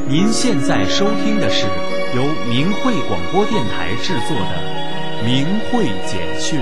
您现在收听的是由明慧广播电台制作的《明慧简讯》。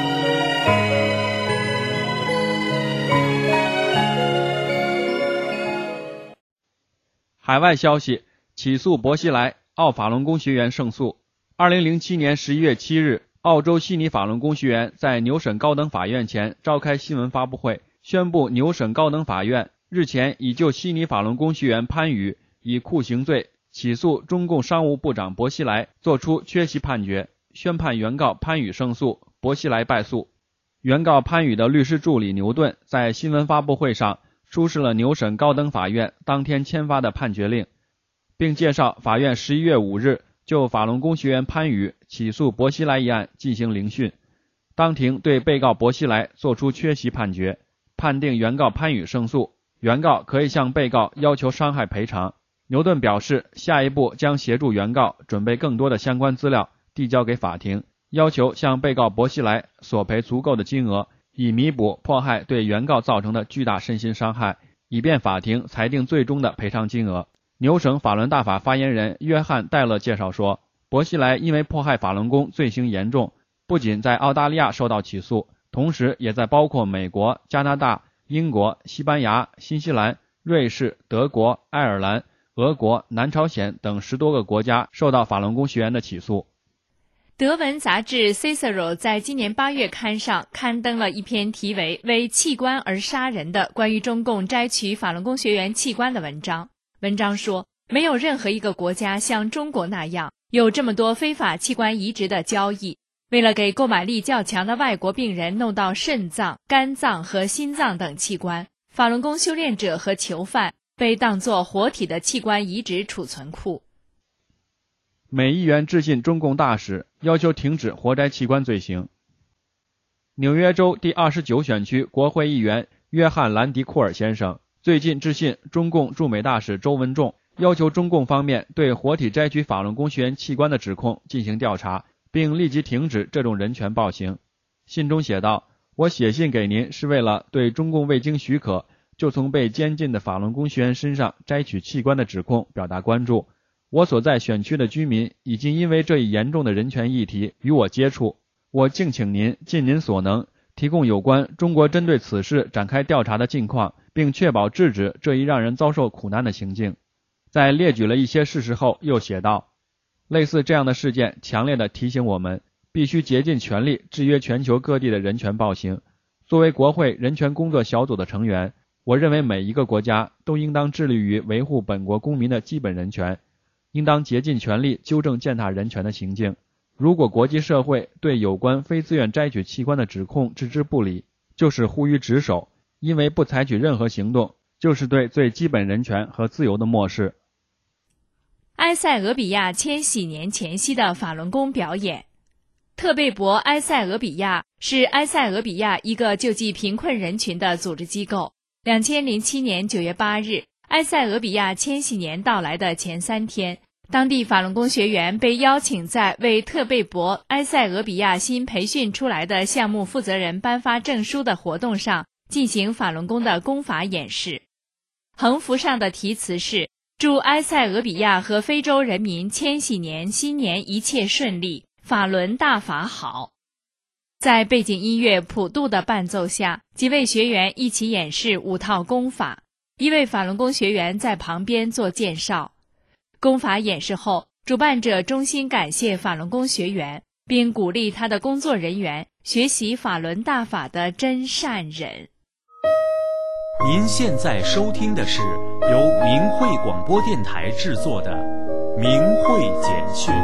海外消息：起诉薄熙来，澳法轮功学员胜诉。2007年11月7日，澳洲悉尼法轮功学员在牛省高等法院前召开新闻发布会，宣布牛省高等法院日前已就悉尼法轮功学员潘宇以酷刑罪起诉中共商务部长薄熙来作出缺席判决，宣判原告潘宇胜诉，薄熙来败诉。原告潘宇的律师助理牛顿在新闻发布会上出示了牛省高等法院当天签发的判决令，并介绍法院11月5日就法轮功学员潘宇起诉薄熙来一案进行聆讯。当庭对被告薄熙来作出缺席判决，判定原告潘宇胜诉，原告可以向被告要求伤害赔偿。牛顿表示，下一步将协助原告准备更多的相关资料递交给法庭，要求向被告薄熙来索赔足够的金额，以弥补迫害对原告造成的巨大身心伤害，以便法庭裁定最终的赔偿金额。牛省法轮大法发言人约翰·戴勒介绍说，薄熙来因为迫害法轮功罪行严重，不仅在澳大利亚受到起诉，同时也在包括美国、加拿大、英国、西班牙、新西兰、瑞士、德国、爱尔兰、俄国、南朝鲜等10多个国家受到法轮功学员的起诉。 德文杂志 Cicero 在今年8月刊上刊登了一篇题为《为器官而杀人》的关于中共摘取法轮功学员器官的文章。文章说，没有任何一个国家像中国那样有这么多非法器官移植的交易。为了给购买力较强的外国病人弄到肾脏、肝脏和心脏等器官，法轮功修炼者和囚犯被当作活体的器官移植储存库。 美议员致信中共大使，要求停止活摘器官罪行。纽约州第29选区国会议员约翰·兰迪库尔先生最近致信中共驻美大使周文重，要求中共方面对活体摘取法轮功学员器官的指控进行调查，并立即停止这种人权暴行。信中写道，我写信给您是为了对中共未经许可就从被监禁的法轮功学员身上摘取器官的指控表达关注。我所在选区的居民已经因为这一严重的人权议题与我接触，我敬请您尽您所能提供有关中国针对此事展开调查的近况，并确保制止这一让人遭受苦难的行径。在列举了一些事实后又写道，类似这样的事件强烈地提醒我们必须竭尽全力制约全球各地的人权暴行。作为国会人权工作小组的成员，我认为每一个国家都应当致力于维护本国公民的基本人权，应当竭尽全力纠正践踏人权的行径。如果国际社会对有关非自愿摘取器官的指控置之不理，就是呼吁职守，因为不采取任何行动，就是对最基本人权和自由的漠视。 埃塞俄比亚千禧年前夕的法轮功表演。特贝博埃塞俄比亚是埃塞俄比亚一个救济贫困人群的组织机构。2007年9月8日，埃塞俄比亚千禧年到来的前3天，当地法轮功学员被邀请在为特贝博埃塞俄比亚新培训出来的项目负责人颁发证书的活动上进行法轮功的功法演示。横幅上的题词是，祝埃塞俄比亚和非洲人民千禧年新年一切顺利，法轮大法好。在背景音乐普渡的伴奏下，几位学员一起演示5套功法，一位法轮功学员在旁边做介绍。功法演示后，主办者衷心感谢法轮功学员，并鼓励他的工作人员学习法轮大法的真善忍。 您现在收听的是由明慧广播电台制作的《明慧简讯》。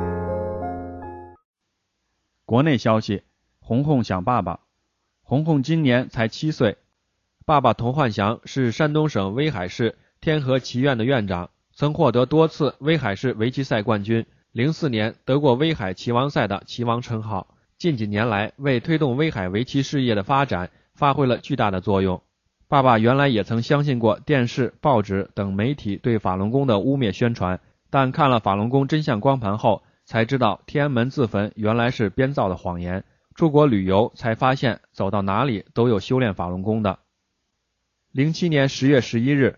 国内消息，红红想爸爸。红红今年才7岁，爸爸童焕祥是山东省威海市天河棋院的院长，曾获得多次威海市围棋赛冠军，04年得过威海棋王赛的棋王称号。近几年来为推动威海围棋事业的发展发挥了巨大的作用。爸爸原来也曾相信过电视、报纸等媒体对法轮功的污蔑宣传，但看了法轮功真相光盘后才知道天安门自焚原来是编造的谎言，出国旅游才发现走到哪里都有修炼法轮功的。07年10月11日，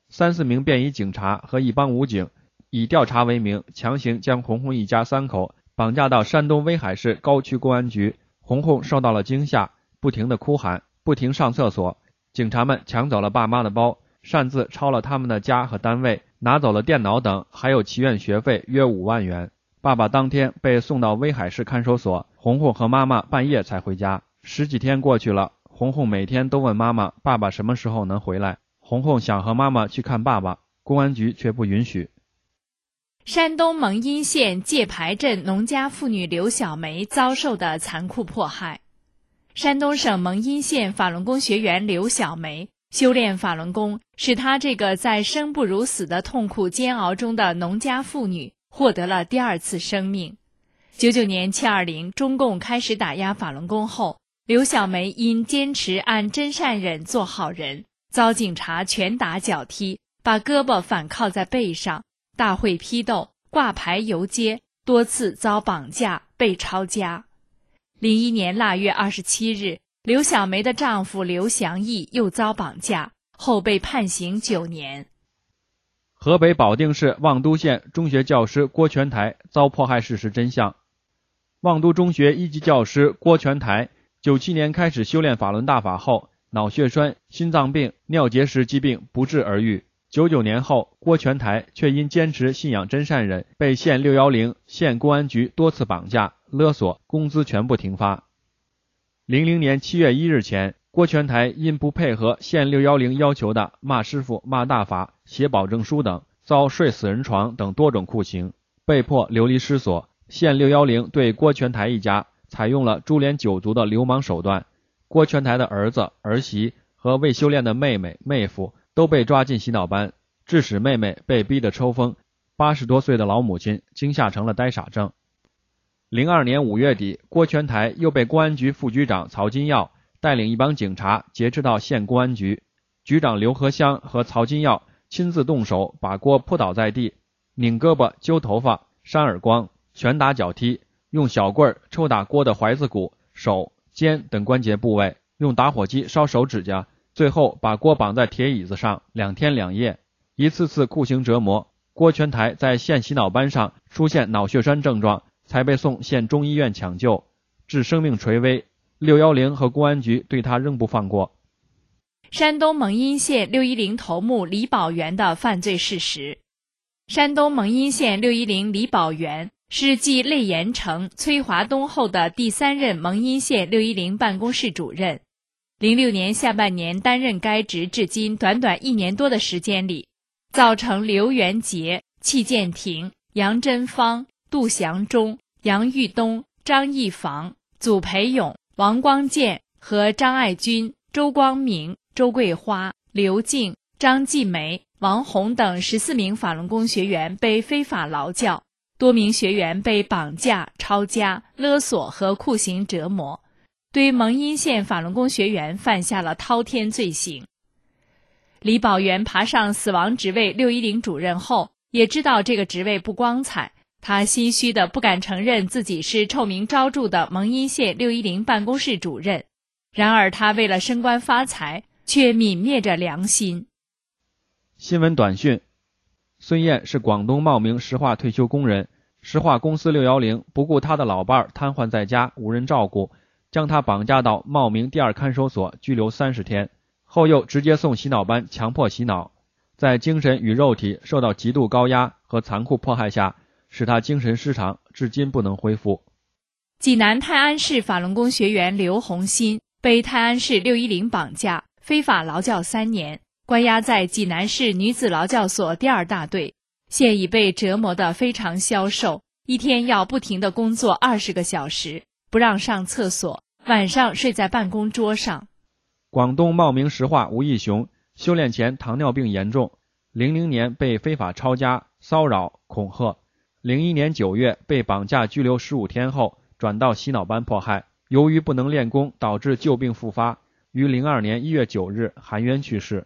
3、4名便衣警察和一帮武警以调查为名，强行将红红一家3口绑架到山东威海市高区公安局。红红受到了惊吓，不停地哭喊，不停上厕所。警察们抢走了爸妈的包，擅自抄了他们的家和单位，拿走了电脑等，还有祈愿学费约5万元。爸爸当天被送到威海市看守所，红红和妈妈半夜才回家。10几天过去了，红红每天都问妈妈爸爸什么时候能回来。红红想和妈妈去看爸爸，公安局却不允许。 山东蒙阴县界牌镇农家妇女刘小梅遭受的残酷迫害。山东省蒙阴县法轮功学员刘小梅修炼法轮功，使她这个在生不如死的痛苦煎熬中的农家妇女获得了第2次生命。99年720中共开始打压法轮功后，刘小梅因坚持按真善忍做好人，遭警察拳打脚踢，把胳膊反靠在背上，大会批斗，挂牌游街，多次遭绑架被抄家。01年腊月27日，刘小梅的丈夫刘祥义又遭绑架，后被判刑9年。 河北保定市望都县中学教师郭全台遭迫害事实真相。望都中学1级教师郭全台97年开始修炼法轮大法后，脑血栓、心脏病、尿结石疾病不治而愈。99年后，郭全台却因坚持信仰真善忍，被县610县公安局多次绑架、勒索，工资全部停发。00年7月1日前，郭全台因不配合县610要求的骂师傅、骂大法、写保证书等，遭睡死人床等多种酷刑，被迫流离失所。县610对郭全台一家采用了株连9族的流氓手段，郭全台的儿子、儿媳和未修炼的妹妹、妹夫都被抓进洗脑班，致使妹妹被逼得抽风，80多岁的老母亲惊吓成了呆傻症。02年5月底，郭全台又被公安局副局长曹金耀带领一帮警察劫持到县公安局，局长刘和香和曹金耀亲自动手把郭扑倒在地，拧胳膊、揪头发、扇耳光、拳打脚踢，用小棍抽打郭的踝子骨、手、肩等关节部位，用打火机烧手指甲，最后把郭绑在铁椅子上2天2夜，一次次酷刑折磨。郭全台在县洗脑班上出现脑血栓症状，才被送县中医院抢救，致生命垂危。610和公安局对他仍不放过。 山东蒙阴县610头目李宝元的犯罪事实。山东蒙阴县610李宝元是继类盐城、崔华东后的第3任蒙阴县610办公室主任。06年下半年担任该职至今短短1年多的时间里，造成刘元杰、戚建廷、杨真芳、杜祥忠、杨玉东、张义房、祖培勇、王光建和张爱军、周光明、周桂花、刘静、张继梅、王红等14名法轮功学员被非法劳教，多名学员被绑架、抄家、勒索和酷刑折磨，对蒙阴县法轮功学员犯下了滔天罪行。李宝元爬上死亡职位610主任后，也知道这个职位不光彩，他心虚的不敢承认自己是臭名昭著的蒙阴县610办公室主任。然而他为了升官发财，却泯灭着良心。 新闻短讯：孙燕是广东茂名石化退休工人，石化公司610不顾他的老伴瘫痪在家无人照顾，将他绑架到茂名第2看守所拘留30天，后又直接送洗脑班强迫洗脑，在精神与肉体受到极度高压和残酷迫害下，使他精神失常，至今不能恢复。 济南泰安市法轮功学员刘红新被泰安市610绑架，非法劳教3年，关押在济南市女子劳教所第2大队，现已被折磨得非常消瘦，一天要不停地工作20个小时，不让上厕所，晚上睡在办公桌上。 广东茂名石化吴义雄修炼前糖尿病严重，00年被非法抄家、骚扰、恐吓，01年9月被绑架拘留15天后转到洗脑班迫害，由于不能练功导致旧病复发，于02年1月9日含冤去世。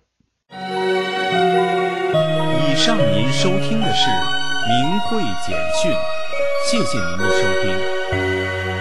以上您收听的是明慧简讯，谢谢您的收听。